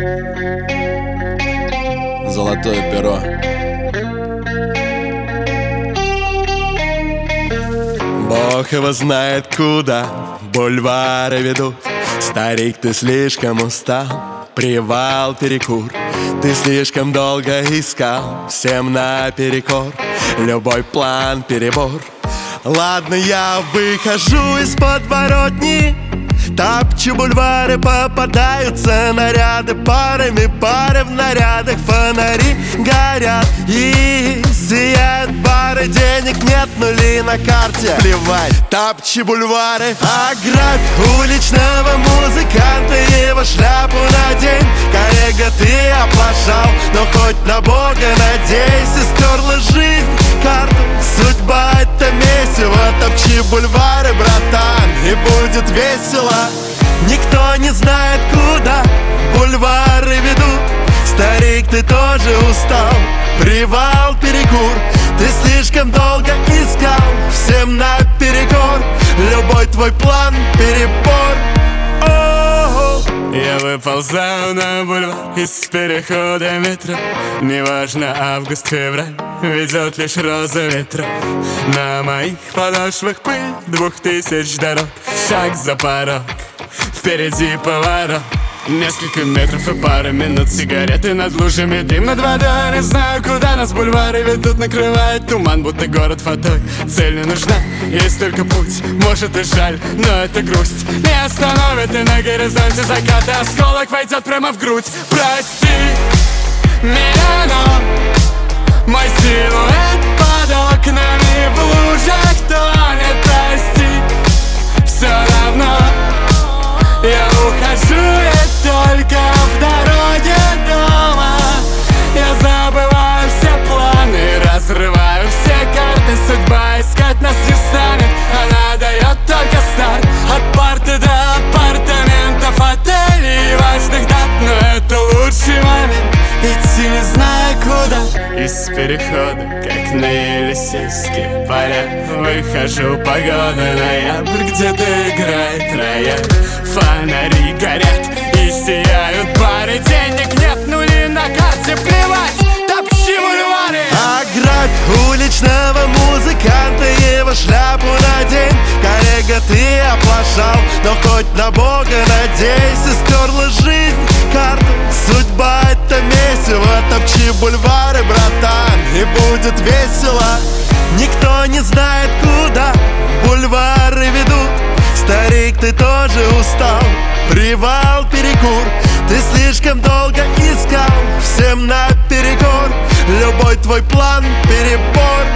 Золотое перо. Бог его знает, куда бульвары ведут. Старик, ты слишком устал, привал, перекур. Ты слишком долго искал, всем наперекор. Любой план перебор. Ладно, я выхожу из подворотни, топчу бульвары, попадаются наряды парами, пары в нарядах, фонари горят и сияют бары. Денег нет, нули на карте, плевать, топчу бульвары. Ограбь уличного музыканта, его шляпу надень. Коллега, ты оплошал, но хоть на Бога надейся. Стерла жизнь карту, судьба это месиво. Топчи бульвары, братан, и будет весело. Никто не знает, куда бульвары ведут. Старик, ты тоже устал, привал, перекур. Ты слишком долго искал, всем наперекор. Любой твой план перебор. Я выползаю на бульвар из перехода метро. Неважно, август, февраль, ведет лишь роза ветров. На моих подошвах пыль 2000 дорог. Шаг за порог, впереди поворот. Несколько метров и пара минут, сигареты над лужами, дым над водой. Не знаю, куда нас бульвары ведут, накрывает туман, будто город водой. Цель не нужна, есть только путь, может и жаль, но это грусть не остановит, и на горизонте заката осколок войдет прямо в грудь. Прости меня, но мой силуэт под окнами в лужах тонет. Прости, все равно я ухожу, и только в дороге дома я забываю все планы, разрываю все карты. Судьба искать нас не станет, она дает только старт. От парты до апартаментов, отелей и важных дат. Но это лучший момент, идти не зная куда. Из перехода, как на Елисейские поля, выхожу, погода ноябрь, где-то играет рояль. Фонари горят и сияют бары. Денег нет, нули на карте, плевать, топчи бульвары. Ограбь уличного музыканта, его шляпу надень. Коллега, ты оплошал, но хоть на Бога надейся. Стерла жизнь карту, судьба это месиво. Топчи бульвары, братан, и будет весело. Никто не знает, куда бульвары ведут. Старик, ты тоже устал, привал, перекур. Ты слишком долго искал, всем наперекор. Любой твой план перебор.